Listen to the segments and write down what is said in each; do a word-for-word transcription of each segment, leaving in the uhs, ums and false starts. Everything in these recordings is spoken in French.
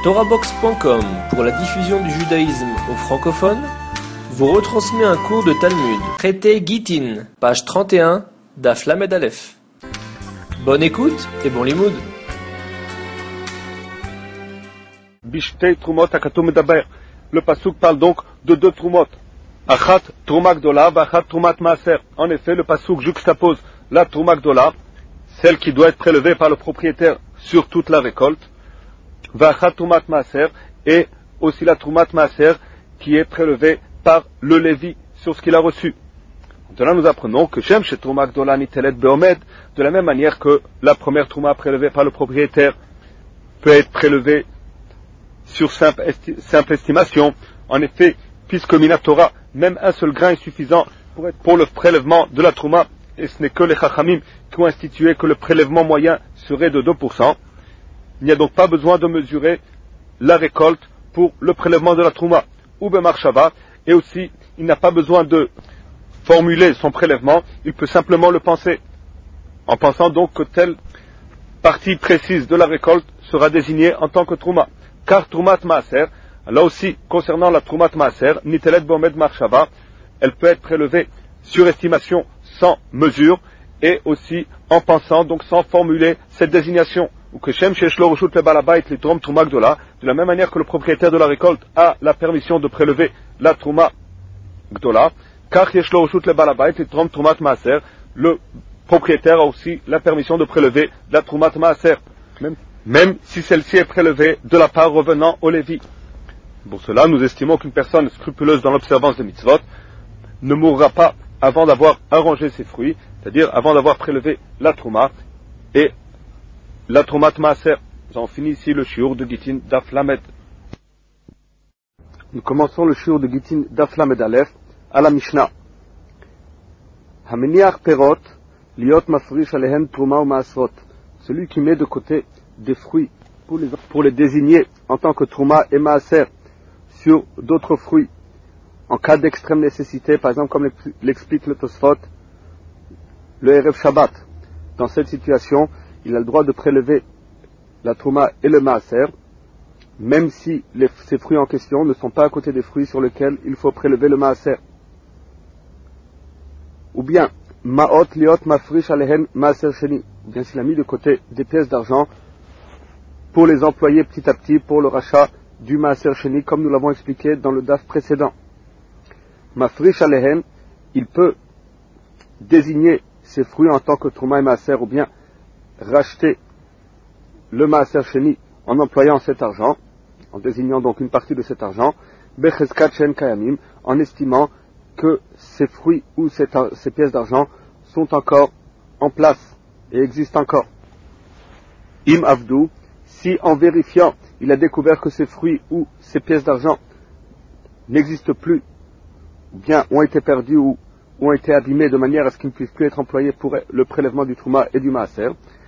Torahbox point com, pour la diffusion du judaïsme aux francophones, vous retransmet un cours de Talmud, traité Gittin, page trente et un, Daf Lamed Aleph. Bonne écoute et bon limoud. Bishtei Trumot Akatou Medaber. Le pasuk parle donc de deux Trumot. Achat Truma Gdola, Achat Trumat Maaser. En effet, le pasuk juxtapose la Truma Gdola, celle qui doit être prélevée par le propriétaire sur toute la récolte, Vachat Trumat Maaser, et aussi la Trumat Maaser qui est prélevée par le Lévi sur ce qu'il a reçu. De là, nous apprenons que Shem chez Truma Gdola Nitelet Beomed, de la même manière que la première Truma prélevée par le propriétaire peut être prélevée sur simple, esti- simple estimation. En effet, puisque Minatora, même un seul grain est suffisant pour, être pour le prélèvement de la Trouma, et ce n'est que les Chachamim qui ont institué que le prélèvement moyen serait de deux pour cent, il n'y a donc pas besoin de mesurer la récolte pour le prélèvement de la Trouma, ou Bemarshava, et aussi il n'a pas besoin de formuler son prélèvement, il peut simplement le penser, en pensant donc que telle partie précise de la récolte sera désignée en tant que Trouma. Car Trumat Maaser, là aussi, concernant la Trumat Maaser, Nitelet Bomed Marshava, elle peut être prélevée sur estimation sans mesure, et aussi en pensant, donc sans formuler cette désignation. Ou que Shem Sheshlo Reshut le Balabait li Trom Truma Gdola, de la même manière que le propriétaire de la récolte a la permission de prélever la Truma Gdola, car Yeshlo Reshut le Balabait li Trom Trumat Maaser, le propriétaire a aussi la permission de prélever la Trumat Maaser, même, même si celle-ci est prélevée de la part revenant au Lévi. Pour cela, nous estimons qu'une personne scrupuleuse dans l'observance des mitzvot ne mourra pas avant d'avoir arrangé ses fruits, c'est-à-dire avant d'avoir prélevé la Trouma et la Troumat Maaser. J'en finis ici le shiur de Gittin Daf Lamed. Nous commençons le shiur de Gittin Daf Lamed Aleph à la Mishnah. Hameniach perot liot mafrish alehen Trouma ou Maasrot. Celui qui met de côté des fruits pour les, pour les désigner en tant que Trouma et Maaser sur d'autres fruits en cas d'extrême nécessité, par exemple comme l'explique le Tosfot, le Erev Shabbat. Dans cette situation, il a le droit de prélever la Trouma et le Maaser, même si les, ces fruits en question ne sont pas à côté des fruits sur lesquels il faut prélever le Maaser. Ou bien, Maot liot mafrish alehen Maaser sheni, ou bien s'il a mis de côté des pièces d'argent pour les employer petit à petit pour le rachat du Maaser sheni, comme nous l'avons expliqué dans le daf précédent. Mafrish alehen, il peut désigner ces fruits en tant que Trouma et Maaser, ou bien racheter le Maaser Sheni en employant cet argent, en désignant donc une partie de cet argent, Becheskat Shen Kayamim, en estimant que ces fruits ou ces, ces pièces d'argent sont encore en place et existent encore. Im Avdou, si en vérifiant il a découvert que ces fruits ou ces pièces d'argent n'existent plus, ou bien ont été perdus ou ont été abîmés de manière à ce qu'ils ne puissent plus être employés pour le prélèvement du Trouma et du Maaser,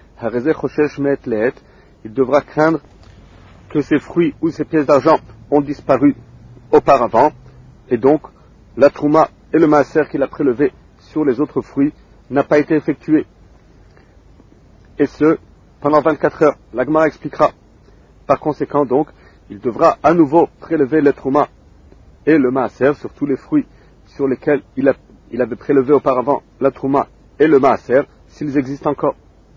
il devra craindre que ces fruits ou ces pièces d'argent ont disparu auparavant, et donc la Trouma et le Maaser qu'il a prélevé sur les autres fruits n'a pas été effectué. Et ce, pendant vingt-quatre heures. La Gemara expliquera. Par conséquent donc, il devra à nouveau prélever le Trouma et le Maaser sur tous les fruits sur lesquels il, a, il avait prélevé auparavant la Trouma et le Maaser, s'ils existent encore.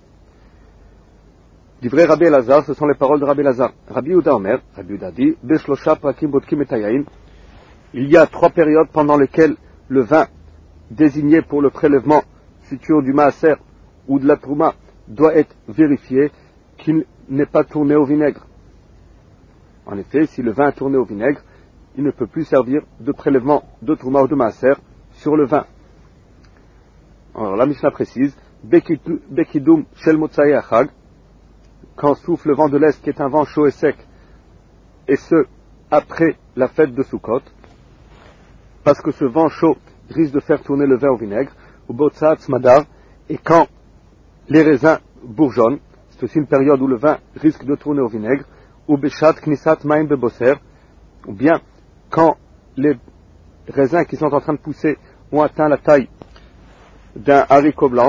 Divrei Rabbi Elazar, ce sont les paroles de Rabbi Elazar. Rabbi Yehuda Omer, Rabbi Yehuda dit, Beshlosha prakim bodkim et hayayin. Il y a trois périodes pendant lesquelles le vin désigné pour le prélèvement futur du Maaser ou de la Trouma doit être vérifié qu'il n'est pas tourné au vinaigre. En effet, si le vin est tourné au vinaigre, il ne peut plus servir de prélèvement de Trouma ou de Maaser sur le vin. Alors la Mishnah précise, Bekidum shel motzai achag, quand souffle le vent de l'Est qui est un vent chaud et sec, et ce, après la fête de Sukkot, parce que ce vent chaud risque de faire tourner le vin au vinaigre, ou botzat smadar, et quand les raisins bourgeonnent, c'est aussi une période où le vin risque de tourner au vinaigre, ou beshat knisat maim beboser, ou bien quand les raisins qui sont en train de pousser ont atteint la taille d'un haricot blanc.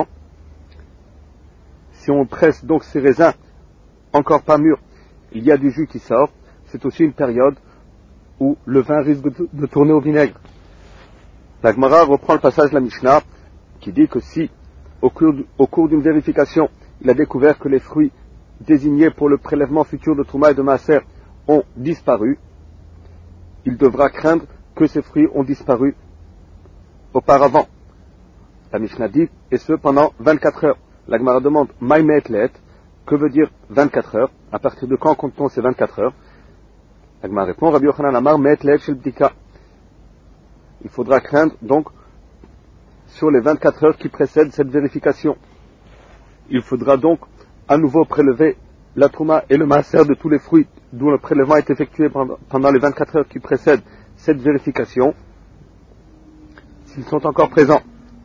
Si on presse donc ces raisins encore pas mûrs, il y a du jus qui sort. c'est aussi une période où le vin risque de, de tourner au vinaigre. La Gemara reprend le passage de la Mishnah qui dit que si, au cours, au cours d'une vérification, il a découvert que les fruits désignés pour le prélèvement futur de Trouma et de Maaser ont disparu, il devra craindre que ces fruits ont disparu auparavant. La Mishnah dit, et ce pendant vingt-quatre heures. La Gemara demande, Maï me'etlet, que veut dire vingt-quatre heures? À partir de quand compte-t-on ces vingt-quatre heures? La Gemara répond, Rabbi Yochanan Amar me'etlet shel bdika. Il faudra craindre donc sur les vingt-quatre heures qui précèdent cette vérification. Il faudra donc à nouveau prélever la trouma et le maaser de tous les fruits dont le prélèvement est effectué pendant les vingt-quatre heures qui précèdent cette vérification, s'ils sont encore présents.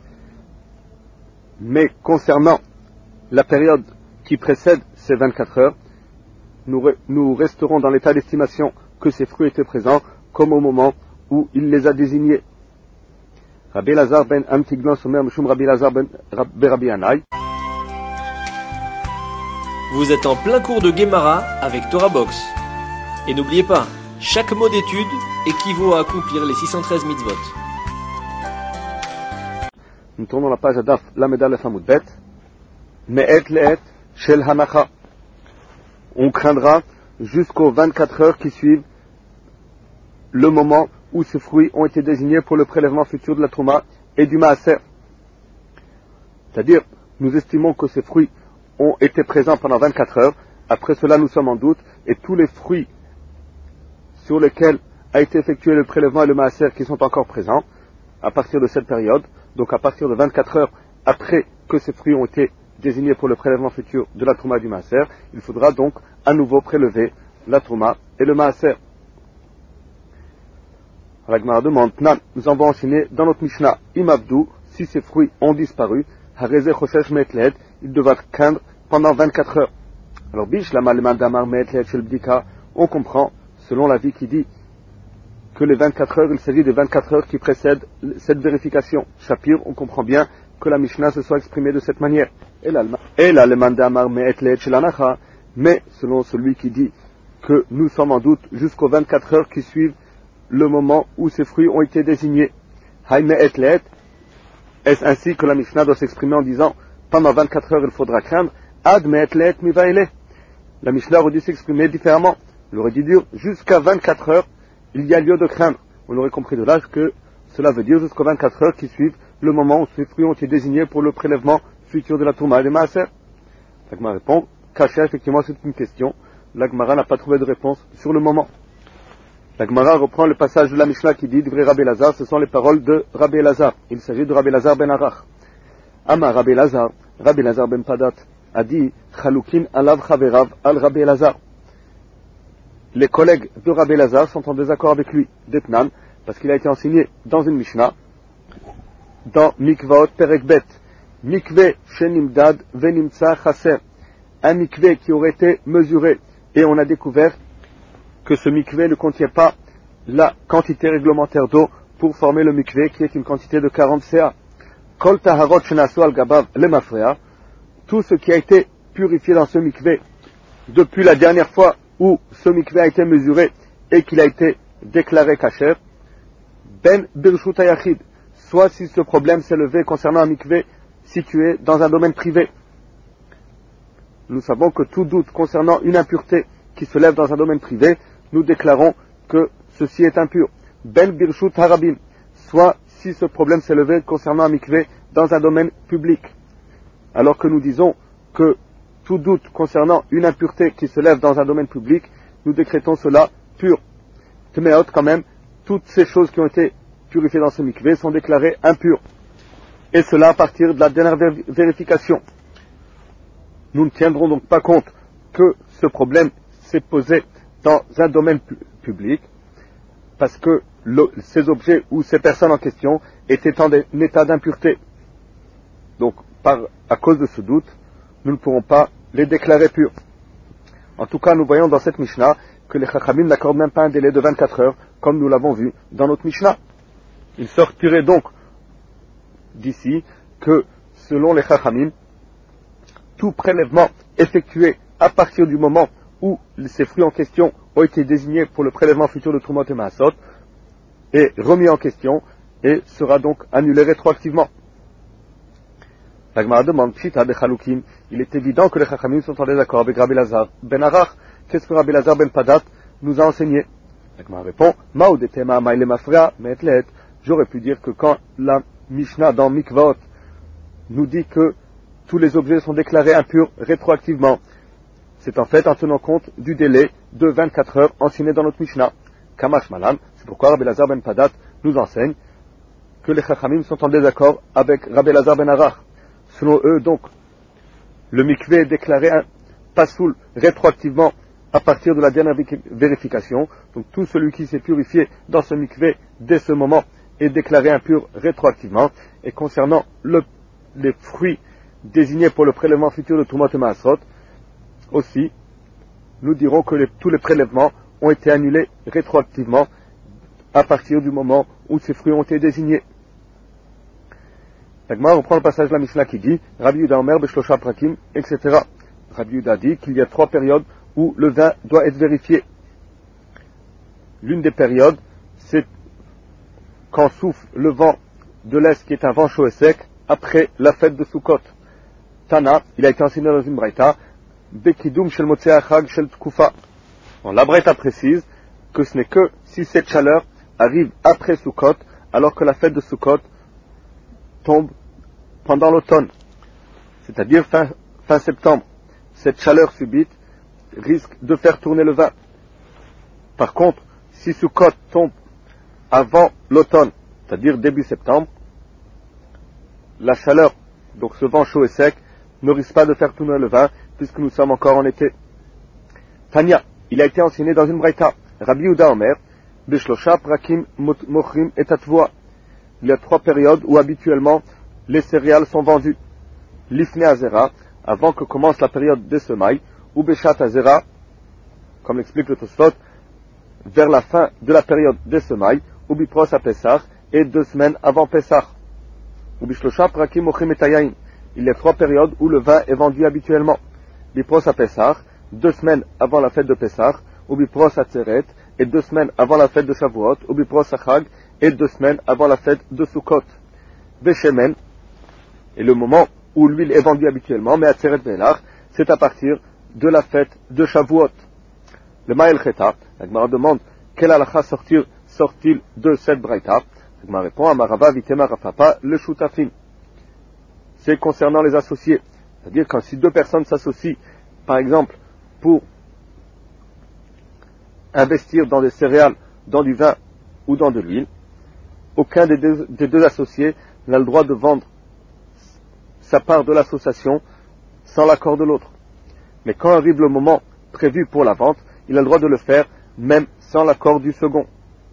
Mais concernant la période qui précède ces vingt-quatre heures, nous, re, nous resterons dans l'état d'estimation que ces fruits étaient présents comme au moment où il les a désignés. Rabbi Elazar ben Amtignos Omer Mishum Rabbi Elazar ben Rabbi Yanai. Vous êtes en plein cours de Gemara avec Torah Box. Et n'oubliez pas, chaque mot d'étude équivaut à accomplir les six cent treize mitzvot. Nous tournons la page Adaf Lamed Aleph Amud Bet. Me'et le'et shel hanacha. On craindra jusqu'aux vingt-quatre heures qui suivent le moment où ces fruits ont été désignés pour le prélèvement futur de la trouma et du maaser. C'est-à-dire, nous estimons que ces fruits ont été présents pendant vingt-quatre heures. Après cela, nous sommes en doute, et tous les fruits sur lesquels a été effectué le prélèvement et le maaser qui sont encore présents, à partir de cette période, donc à partir de vingt-quatre heures après que ces fruits ont été désignés pour le prélèvement futur de la trouma et du maaser, il faudra donc à nouveau prélever la trouma et le maaser. La Gemara demande, nous avons enseigné dans notre Mishnah, Imabdou, si ces fruits ont disparu, Hareze Choshesh Me'etled, il devra craindre pendant vingt-quatre heures. Alors, Bish, la Maleman Damar Me'etled Shel Bdika, on comprend, selon l'avis qui dit que les vingt-quatre heures, il s'agit des vingt-quatre heures qui précèdent cette vérification. Shapir, on comprend bien que la Mishnah se soit exprimée de cette manière. Et la Maleman Damar Me'etled Shel Anacha, mais selon celui qui dit que nous sommes en doute jusqu'aux vingt-quatre heures qui suivent le moment où ces fruits ont été désignés. Haïme etlet, est-ce ainsi que la Mishnah doit s'exprimer en disant pendant vingt-quatre heures il faudra craindre? Ad me etlet mi vaile. La Mishnah aurait dû s'exprimer différemment. Elle aurait dû dire jusqu'à vingt-quatre heures il y a lieu de craindre. On aurait compris de là que cela veut dire jusqu'aux vingt-quatre heures qui suivent le moment où ces fruits ont été désignés pour le prélèvement futur de la Touma et des Maaser. La Gemara répond, Kacha, effectivement c'est une question. La Gemara n'a pas trouvé de réponse sur le moment. La Gemara reprend le passage de la Mishnah qui dit, Divrei Rabbi Elazar, ce sont les paroles de Rabbi Elazar. Il s'agit de Rabbi Elazar ben Arach. Ama Rabbi Elazar, Rabbi Elazar ben Padat, a dit, Chalukin alav chaverav al Rabbi Elazar. Les collègues de Rabbi Elazar sont en désaccord avec lui, d'Etnan, parce qu'il a été enseigné dans une Mishnah, dans Mikvaot Perek Bet, Mikve Shenimdad Venimtsa Chaser, un mikve qui aurait été mesuré, et on a découvert que ce mikvé ne contient pas la quantité réglementaire d'eau pour former le mikvé, qui est une quantité de quarante C A. Kol taharot shenasu al gabav lemafrea, tout ce qui a été purifié dans ce mikvé depuis la dernière fois où ce mikvé a été mesuré et qu'il a été déclaré kasher, ben birshut hayachid, soit si ce problème s'est levé concernant un mikvé situé dans un domaine privé. Nous savons que tout doute concernant une impureté qui se lève dans un domaine privé, nous déclarons que ceci est impur. Ben birshut harabim, soit si ce problème s'est levé concernant un mikvé dans un domaine public. Alors que nous disons que tout doute concernant une impureté qui se lève dans un domaine public, nous décrétons cela pur. Tmeot, quand même, toutes ces choses qui ont été purifiées dans ce mikvé sont déclarées impures. Et cela à partir de la dernière vérification. Nous ne tiendrons donc pas compte que ce problème s'est posé dans un domaine pu- public, parce que le, ces objets ou ces personnes en question étaient en de, état d'impureté. Donc, par, à cause de ce doute, nous ne pourrons pas les déclarer purs. En tout cas, nous voyons dans cette Mishnah que les Chachamim n'accordent même pas un délai de vingt-quatre heures, comme nous l'avons vu dans notre Mishnah. Il sortirait donc d'ici que, selon les Chachamim, tout prélèvement effectué à partir du moment où ces fruits en question ont été désignés pour le prélèvement futur de Trumot et Maasot est remis en question et sera donc annulé rétroactivement. La Gemara demande, Pshita de Chalukim, il est évident que les Chachamim sont en désaccord avec Rabbi Lazar ben Arach. Qu'est-ce que Rabbi Lazar ben Padat nous a enseigné? La Gemara répond, Mao de Tema Maïle Mafra Metlet. J'aurais pu dire que quand la Mishnah dans Mikvaot nous dit que tous les objets sont déclarés impurs rétroactivement, c'est en fait en tenant compte du délai de vingt-quatre heures enseigné dans notre Mishnah. Kamash Malan, c'est pourquoi Rabbi Lazar ben Padat nous enseigne que les Chachamim sont en désaccord avec Rabbi Lazar ben Arach. Selon eux, donc, le mikvé est déclaré un pasoul rétroactivement à partir de la dernière vérification. Donc tout celui qui s'est purifié dans ce mikvé dès ce moment est déclaré impur rétroactivement. Et concernant le, les fruits désignés pour le prélèvement futur de Trumot et Maasot, aussi, nous dirons que les, tous les prélèvements ont été annulés rétroactivement à partir du moment où ces fruits ont été désignés. On reprend le passage de la Mishnah qui dit Rabbi Yuda Omer Beshlosha Prakim, et cetera. Rabbi Yuda dit qu'il y a trois périodes où le vin doit être vérifié. L'une des périodes, c'est quand souffle le vent de l'Est, qui est un vent chaud et sec, après la fête de Sukkot. Tana, il a été enseigné dans une braïta, Bekidum Shel Motzei Achag Shel Tkufa. La braïta précise que ce n'est que si cette chaleur arrive après Sukkot, alors que la fête de Sukkot tombe pendant l'automne, c'est-à-dire fin, fin septembre. Cette chaleur subite risque de faire tourner le vin. Par contre, si Sukkot tombe avant l'automne, c'est-à-dire début septembre, la chaleur, donc ce vent chaud et sec, ne risque pas de faire tourner le vin, puisque nous sommes encore en été. Tanya, il a été enseigné dans une braïta, Rabbi Yuda Omer, Beshlosha Prakim Mochrim et Tatvoa. Il y a trois périodes où habituellement les céréales sont vendues. L'Ifne Azera, avant que commence la période des semailles, ou Beshat Azera, comme l'explique le Tosfot, vers la fin de la période des semailles, ou Bipros à Pessah, et deux semaines avant Pessah. Ou Bishlosha Prakim Mochrim et Tayaim. Il y a trois périodes où le vin est vendu habituellement. Bipros à Pessah, deux semaines avant la fête de Pessah, ou Bipros à Tseret, et deux semaines avant la fête de Shavuot, ou Bipros à Chag, et deux semaines avant la fête de Sukkot. Beshemen est le moment où l'huile est vendue habituellement, mais à Tseret Belach, c'est à partir de la fête de Shavuot. Le Ma'el Cheta, la Gemara demande quel halakha sortir, sort-il de cette braïta. La Gemara répond Amarava Vitema Rafapa le Shutafim. C'est concernant les associés, c'est-à-dire quand si deux personnes s'associent, par exemple, pour investir dans des céréales, dans du vin ou dans de l'huile, aucun des deux, des deux associés n'a le droit de vendre sa part de l'association sans l'accord de l'autre. Mais quand arrive le moment prévu pour la vente, il a le droit de le faire même sans l'accord du second.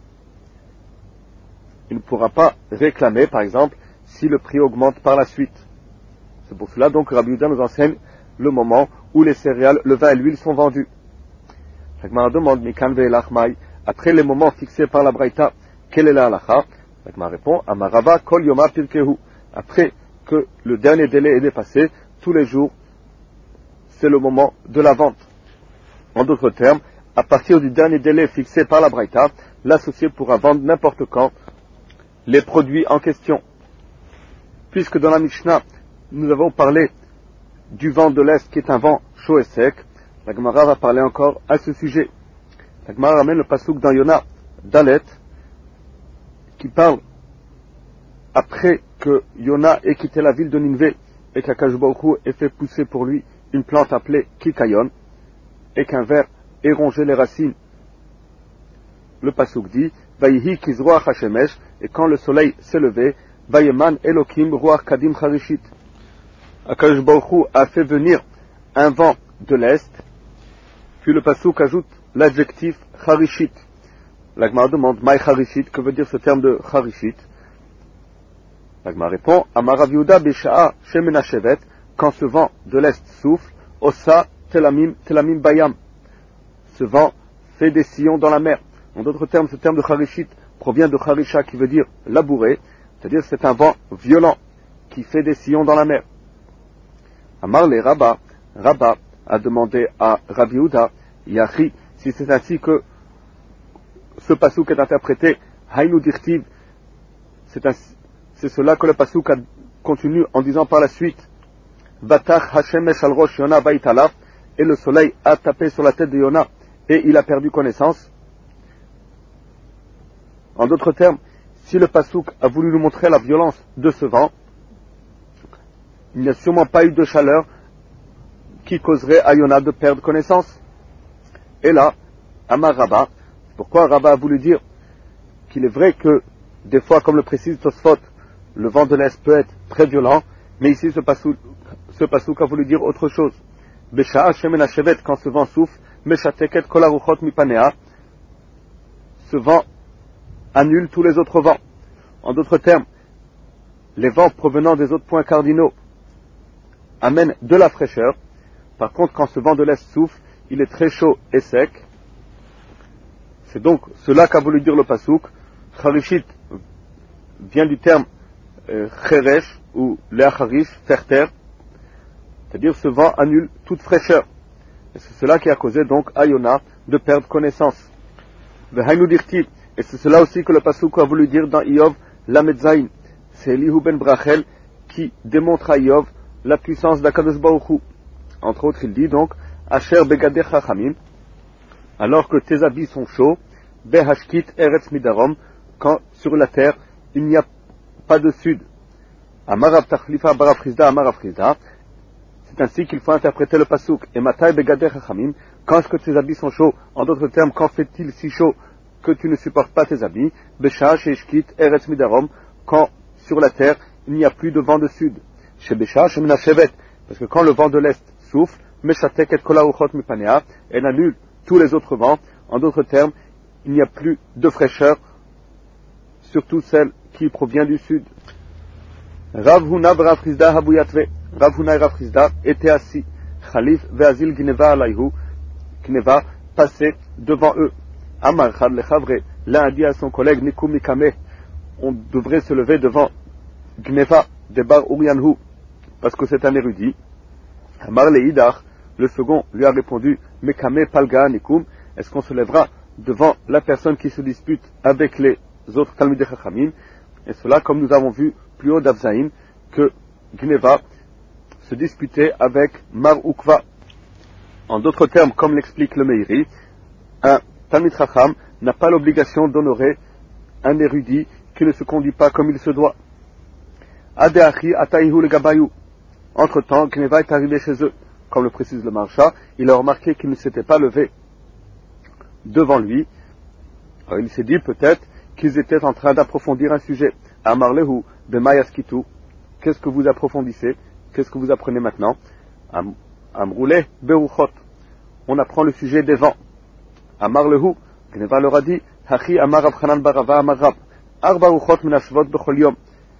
Il ne pourra pas réclamer, par exemple, si le prix augmente par la suite. C'est pour cela donc que Rabbi Yuda nous enseigne le moment où les céréales, le vin et l'huile sont vendus. La Gemara demande, Mikan ve'elachmai, après les moments fixés par la braïta, quel est la halakha? La Gemara répond, Amarava kol yoma pirkehu. Après que le dernier délai est dépassé, tous les jours, c'est le moment de la vente. En d'autres termes, à partir du dernier délai fixé par la braïta, l'associé pourra vendre n'importe quand les produits en question. Puisque dans la Mishnah, nous avons parlé du vent de l'Est qui est un vent chaud et sec, la Gemara va parler encore à ce sujet. La Gemara ramène le pasuk dans Yona Dalet, qui parle après que Yona ait quitté la ville de Ninvé et qu'Akadosh Baruch Hu ait fait pousser pour lui une plante appelée Kikayon et qu'un ver ait rongé les racines. Le pasuk dit Vayihi kizroach hashemesh, et quand le soleil s'est levé, Vayeman Elokim ruach kadim charishit. Akadosh Baruch Hu a fait venir un vent de l'Est, puis le pasuk ajoute l'adjectif charishit. La Gemara demande Maï charishit, que veut dire ce terme de charishit? La Gemara répond Amar Rav Yehuda Besha'a Shemena Shevet, quand ce vent de l'Est souffle, Osa Telamim Telamim Bayam. Ce vent fait des sillons dans la mer. En d'autres termes, ce terme de charishit provient de charisha, qui veut dire labourer, c'est-à-dire c'est un vent violent qui fait des sillons dans la mer. Amar le Rabba, Rabba a demandé à Rav Yehuda, Yachi, si c'est ainsi que ce passouk est interprété, Hainu dirtiv, c'est, ainsi, c'est cela que le passouk a continue en disant par la suite, Vatach Hashemesh al Rosh Yona Baitalaf, et le soleil a tapé sur la tête de Yona, et il a perdu connaissance. En d'autres termes, si le passouk a voulu nous montrer la violence de ce vent, il n'y a sûrement pas eu de chaleur qui causerait à Yona de perdre connaissance. Et là, Amar Rabba, pourquoi Rabba a voulu dire qu'il est vrai que, des fois, comme le précise Tosfot, le vent de l'Est peut être très violent, mais ici ce passouk, ce passouk a voulu dire autre chose. Besha'a shemen hashevet, quand ce vent souffle, meshateket kol haruchot mipanea, ce vent annule tous les autres vents. En d'autres termes, les vents provenant des autres points cardinaux amènent de la fraîcheur. Par contre, quand ce vent de l'Est souffle, il est très chaud et sec. C'est donc cela qu'a voulu dire le passouk. Charishit vient du terme cheresh ou leacharish, faire taire. C'est-à-dire ce vent annule toute fraîcheur. Et c'est cela qui a causé donc à Yona de perdre connaissance. Et c'est cela aussi que le passouk a voulu dire dans Iyov, Lamed Zayin. C'est Elihu ben Brachel qui démontre à Iyov la puissance d'Akadosh Baruch Hu. Entre autres, il dit donc, Asher begadeh chachamim, alors que tes habits sont chauds, behashkit eretz midarom, quand sur la terre il n'y a pas de sud. Amarav tachlifa barafrizda amarafrizda. C'est ainsi qu'il faut interpréter le passouk. Et matai begadeh chachamim, quand est-ce que tes habits sont chauds? En d'autres termes, quand fait-il si chaud que tu ne supportes pas tes habits? Besha sheishkit eretz midarom, quand sur la terre il n'y a plus de vent de sud. Shebesha shemina shevet, parce que quand le vent de l'est souffle, meshatek et kola uchot mipanea, elle annule tous les autres vents. En d'autres termes, il n'y a plus de fraîcheur, surtout celle qui provient du sud. Rav Huna Rav Chizda habuyatve. Rav Huna et Rav Chizda étaient assis. Khalif ve'azil gneva alayhu. Gneva passait devant eux. Amar chad lechavre. L'un a dit à son collègue Nikum Mikame, on devrait se lever devant Gneva de Bar Urianhu, parce que c'est un érudit. Amar leidach, le second lui a répondu, Mekame palga Nikum, est-ce qu'on se lèvera devant la personne qui se dispute avec les autres Talmidei Chachamim? Et cela, comme nous avons vu plus haut d'Avzaïm, que Gneva se disputait avec Mar Ukva. En d'autres termes, comme l'explique le Meiri, un Talmid Chacham n'a pas l'obligation d'honorer un érudit qui ne se conduit pas comme il se doit. Adeachi ataihu le gabayou. Entre-temps, Gneva est arrivé chez eux. Comme le précise le Marsha, il a remarqué qu'il ne s'était pas levé devant lui. Alors, il s'est dit peut-être qu'ils étaient en train d'approfondir un sujet. Amar lehu bemayaskitu. Qu'est-ce que vous approfondissez? Qu'est-ce que vous apprenez maintenant? Amroule beruchot. On apprend le sujet des vents. Amar lehu. Gneva leur a dit, Hachi amar Rav Chanan barava amar Rab. Arba ruchot menashvot bechol yom.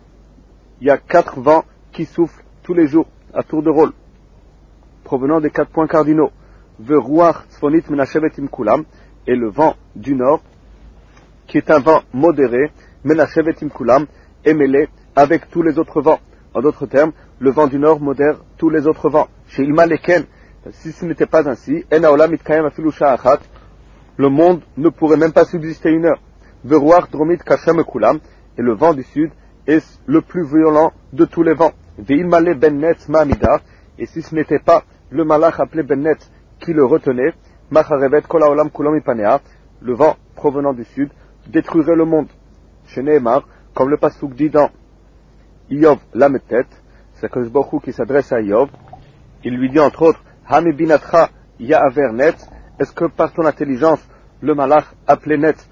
Il y a quatre vents qui soufflent tous les jours, à tour de rôle, provenant des quatre points cardinaux. Veruach tzfonit menashevet im kulam, et le vent du nord, qui est un vent modéré, menashevet im kulam, est mêlé avec tous les autres vents. En d'autres termes, le vent du nord modère tous les autres vents. Chez Ilma Leken, si ce n'était pas ainsi, en haolam itkayem afilu sha'achat, le monde ne pourrait même pas subsister une heure. Veruach dromit kashem kulam, et le vent du sud est le plus violent de tous les vents. Ve'ilmale ben netz ma'amida, et si ce n'était pas le malach appelé ben netz qui le retenait, macharevet kol haolam kulam ipanea, le vent provenant du sud détruirait le monde. Chez Nehemar, comme le passouk dit dans Iyov Lametet, c'est Kadosh Baruch Hu qui s'adresse à Iyov, il lui dit entre autres, Hami binatra ya'aver netz, est-ce que par ton intelligence le malach appelé netz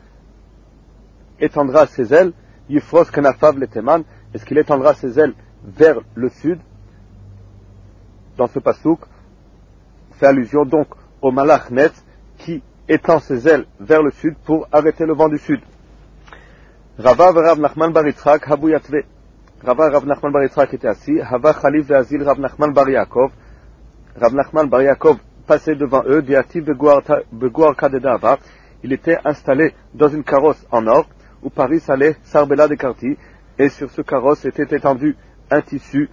étendra ses ailes? Yifros kenafav leteman, est-ce qu'il étendra ses ailes vers le sud? Dans ce passouk, fait allusion donc au malach netz qui étend ses ailes vers le sud pour arrêter le vent du sud. Rava et Rav Nachman bar Yitzchak habu yatve. Rava et Rav Nachman bar Yitzchak étaient assis. Hava Khalif ve'azil Rav Nachman bar Yaakov. Rav Nachman bar Yaakov passait devant eux. Diativ beguar kadedava. Il était installé dans une carrosse en or où Paris allait Sarbela de Karti, et sur ce carrosse était étendu un tissu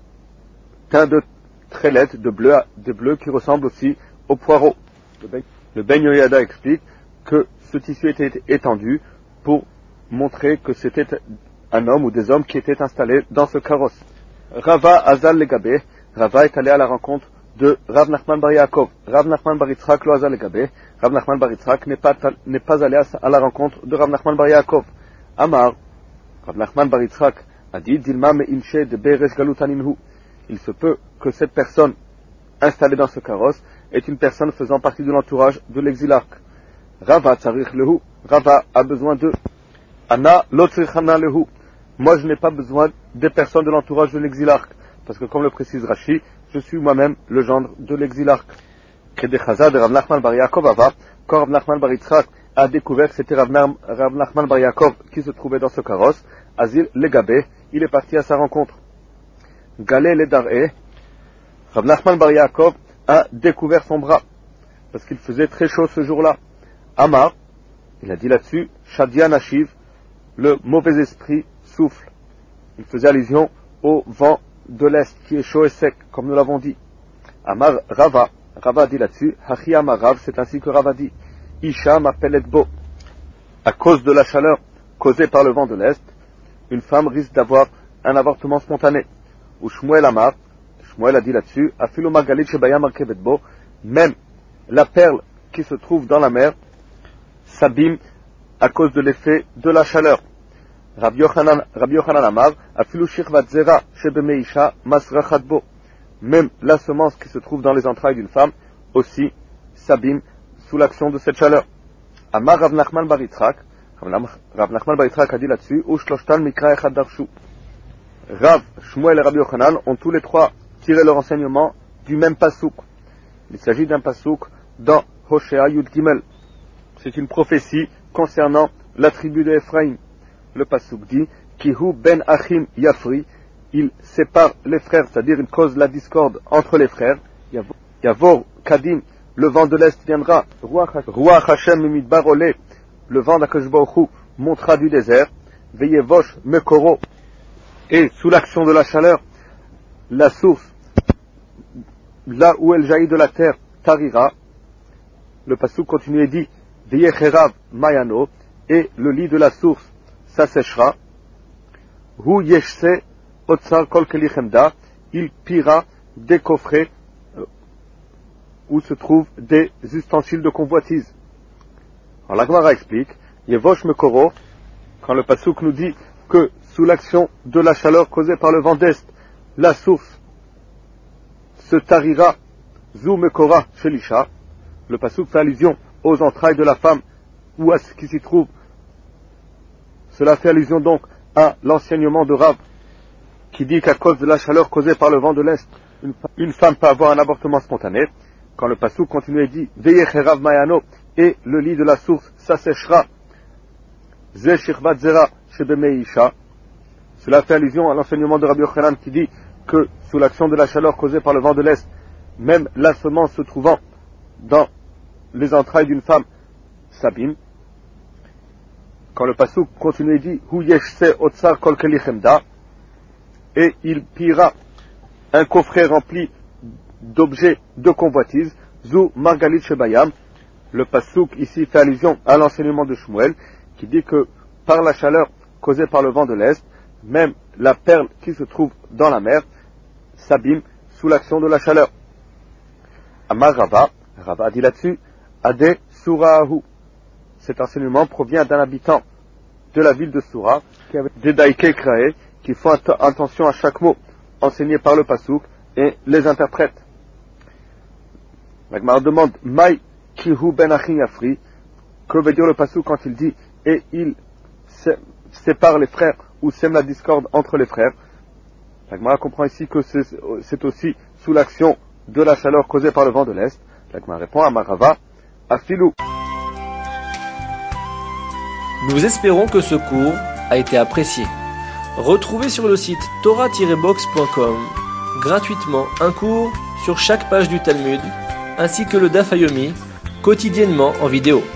teint de trélette de bleu, de bleu qui ressemble aussi au poireau. Le Ben Yoyada explique que ce tissu était étendu pour montrer que c'était un homme ou des hommes qui étaient installés dans ce carrosse. Rava Azal Legabe, Rava est allé à la rencontre de Rav Nachman Bar Yaakov. Rav Nachman Bar Yitzchak lo Azal Legabe. Rav Nachman Bar Yitzchak n'est pas, n'est pas allé à la rencontre de Rav Nachman Bar Yaakov. Amar, Rav Nachman Bar Yitzchak a dit, Dilma me imche de Beresh Galutaninhu. Il se peut que cette personne installée dans ce carrosse est une personne faisant partie de l'entourage de l'exilarque. Rava Tzarich Lehu. Rava a besoin de Ana Lotzrichana Lehu. Moi, je n'ai pas besoin des personnes de l'entourage de l'exilarque. Parce que, comme le précise Rashi, je suis moi-même le gendre de l'exilarque. Kedechaza de Rav Nachman Bar Yaakov Ava, quand Rav Nachman Bar Yitzchak a découvert que c'était Rav Nachman Bar Yaakov qui se trouvait dans ce carrosse, Azil Legabe, il est parti à sa rencontre. Galé Ledaré, Rav Nachman Bar Yaakov a découvert son bras, parce qu'il faisait très chaud ce jour-là. Amar, il a dit là-dessus, Shadia Nashiv, le mauvais esprit souffle. Il faisait allusion au vent de l'Est qui est chaud et sec, comme nous l'avons dit. Amar Rava, Rava dit là-dessus, Hachi Amar Rav, c'est ainsi que Rava dit, Isha m'appelle Bo. À cause de la chaleur causée par le vent de l'Est, une femme risque d'avoir un avortement spontané. Ou Shmuel Amar, Shmuel a dit là-dessus, Afilu Magalit Shebaya Markevet Bo, même la perle qui se trouve dans la mer s'abîme à cause de l'effet de la chaleur. Rabbi Yochanan, Rabbi Yochanan Amar, Afilu Shirvat Zera Shebemeisha Masrachat Bo, même la semence qui se trouve dans les entrailles d'une femme aussi s'abîme sous l'action de cette chaleur. Amar Rav Nachman Bar Yitzchak, Rav Nachman Bar Yitzchak a dit là-dessus, Ushloshtan Mikra Echad Darshu. Rav, Shmuel et Rabbi Yochanan ont tous les trois tiré leur enseignement du même pasouk. Il s'agit d'un pasouk dans Hoshea Yud Gimel. C'est une prophétie concernant la tribu de Ephraim. Le pasouk dit, Kihu ben Achim Yafri, il sépare les frères, c'est-à-dire il cause la discorde entre les frères. Yavor Kadim, le vent de l'Est viendra. Ruach Hashem Midbar Ole, le vent d'Akadosh Baruch Hu montera du désert. Veyevosh Mekoro, et sous l'action de la chaleur, la source, là où elle jaillit de la terre, tarira. Le pasouk continue et dit, Veyecherav Mayano, et le lit de la source s'asséchera. Hu yeshse otsar kol kelichemda, il pillera des coffrets euh, où se trouvent des ustensiles de convoitise. Alors la Gemara explique, Yevosh Mekoro, quand le pasouk nous dit que sous l'action de la chaleur causée par le vent d'Est, la source se tarira, Zou Mekora Shelisha, le pasouk fait allusion aux entrailles de la femme ou à ce qui s'y trouve. Cela fait allusion donc à l'enseignement de Rav qui dit qu'à cause de la chaleur causée par le vent de l'Est, une, une femme peut avoir un avortement spontané. Quand le pasouk continue et dit Veyecherav Mayano, et le lit de la source s'asséchera, Ze Shirvat Zera Shebemeisha, cela fait allusion à l'enseignement de Rabbi Yochanan qui dit que sous l'action de la chaleur causée par le vent de l'Est, même la semence se trouvant dans les entrailles d'une femme s'abîme. Quand le pasouk continue et dit Hu yeshse otsar kol kelichemda, et il pillera un coffret rempli d'objets de convoitise, Zou Margalit Shebayam, le pasouk ici fait allusion à l'enseignement de Shmuel qui dit que par la chaleur causée par le vent de l'Est, même la perle qui se trouve dans la mer s'abîme sous l'action de la chaleur. Amar Rava, Rava dit là-dessus, Ade Surahu. Cet enseignement provient d'un habitant de la ville de Soura, qui avait des daïké kraé, qui font attention à chaque mot enseigné par le pasouk et les interprètent. La Gemara demande, Mai Kihu ben Achim Yafri, que veut dire le pasouk quand il dit, et il sépare les frères, ou sème la discorde entre les frères. La Gemara comprend ici que c'est, c'est aussi sous l'action de la chaleur causée par le vent de l'Est. La Gemara répond à Marava, Afilou. Nous espérons que ce cours a été apprécié. Retrouvez sur le site torah tiret box point com gratuitement un cours sur chaque page du Talmud, ainsi que le Daf Yomi, quotidiennement en vidéo.